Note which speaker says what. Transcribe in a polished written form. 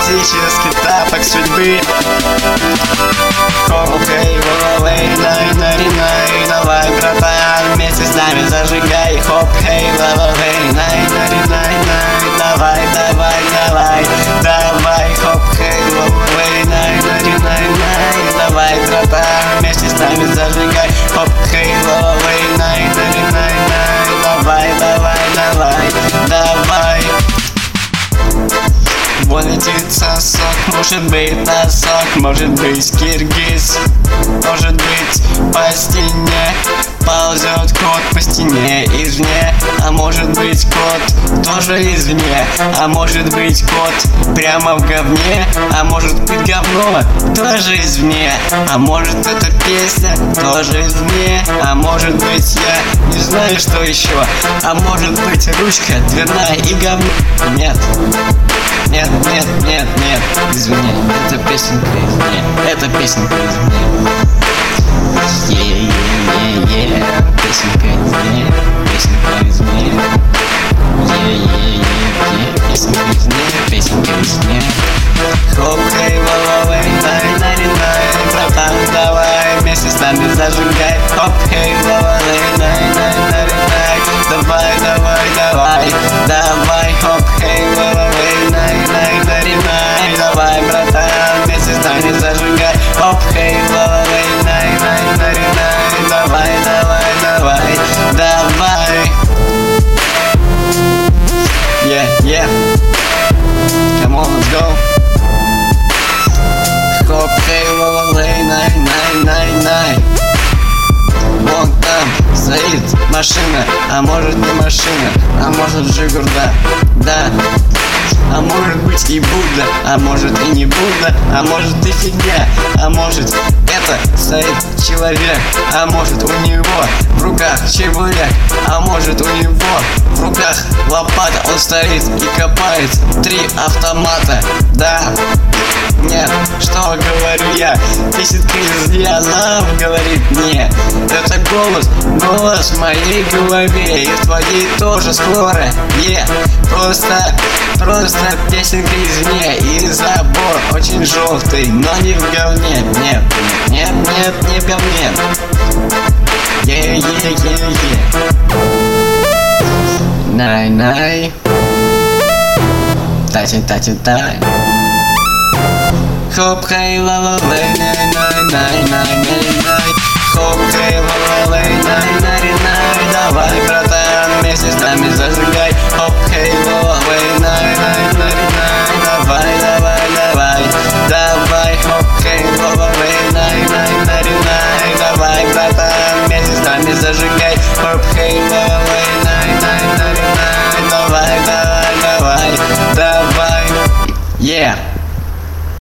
Speaker 1: драматический тапок судьбы. Хоп, хей, лолей, най, най, най. Давай, братан, вместе с нами зажигай. Хоп, хей, лолей, най, най, най, най. Давай, давай, давай, давай. Хоп, хей, лолей, най, най, най, най. Давай, братан, вместе с нами зажигай. Хоп, хей, лолей, най, най, най, най. Давай, давай, давай, давай. Вон летит сосок, может быть носок, может быть киргиз, может быть по стене ползет кот по стене извне, а может быть кот тоже извне, а может быть кот прямо в говне, а может быть говно тоже извне, а может эта песня тоже извне, а может быть я не знаю что еще, а может быть ручка дверная и говно. Нет. Нет, нет, нет, нет, извини, это песенка извне, это песенка извне. Е-е-е-е, песенка извне, песенка извне. Е-е-е-е, песенка извне, песенка извне. Хоп, хей, лолей, най, най, най. Братан, давай, вместе с нами зажигай. Хоп, хей, лолей, най, най, най, най. Давай, давай, давай, давай. Хоп, хей, лолей, най, най, най, най. Давай, братан, вместе с нами зажигай. Хоп, хей, лолей, най, най, най, най. Давай, давай, давай, давай. Yeah, yeah. Come on, let's go. Хоп, хей, лолей, най, най, най, най. Вон там стоит машина, а может не машина, а может Жигурда, да. А может быть и Будда, а может и не Будда, а может и фигня, а может это стоит человек, а может у него в руках чебурек, а может у него в руках лопата, он стоит и копает 3 автомата, да. Нет, что говорю я? Песенка из дня нам говорит мне. Это голос в моей голове, и в твоей тоже скоро. Просто песенка извне, и забор очень желтый, но не в говне. Нет, нет, нет, не в говне. Е-е-е-е. Най-най. Тати-тати-тай. Хоп, хей, лолей, най, най, най, най, най, най. Хоп, хей, лолей,